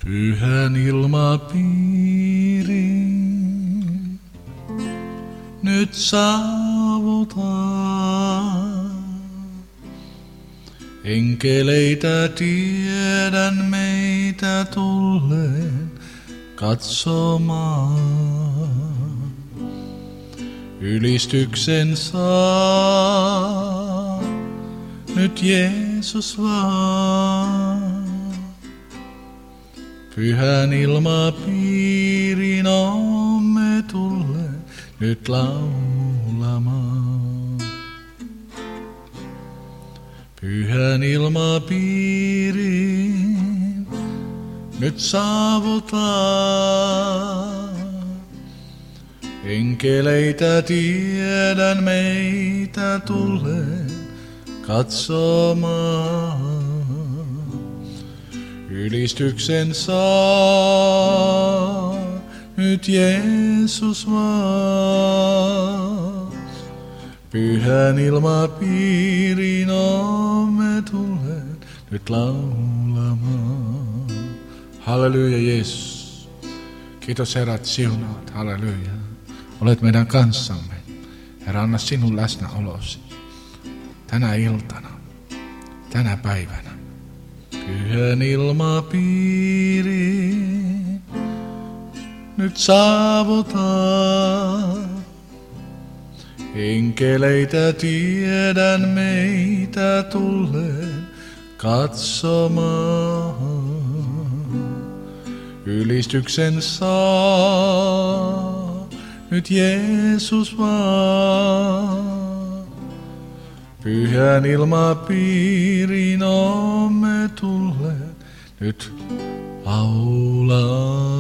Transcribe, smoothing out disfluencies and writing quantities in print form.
Pyhän ilmapiirin nyt saavutaan. Enkeleitä tiedän meitä tulleen katsomaan. Ylistyksen saa nyt Jeesus vaan. Pyhän ilmapiirin olemme tulleet nyt laulamaan. Pyhän ilmapiirin nyt saavutaan. Enkeleitä tiedän meitä tulleen katsomaan. Ylistyksen saa nyt Jeesus vaan. Pyhän ilmapiirin olemme tulleet nyt laulamaan. Halleluja Jeesus. Kiitos Herra, että siunaat. Halleluja. Olet meidän kanssamme. Herra, anna sinun läsnäolosi tänä iltana, tänä päivänä. Pyhän ilmapiiri nyt saavutaan. Enkeleitä tiedän meitä tulleen katsomaan. Ylistyksen saa nyt Jeesus vaan. Pyhän ilmapiirin olemme tulleet nyt laulamaan.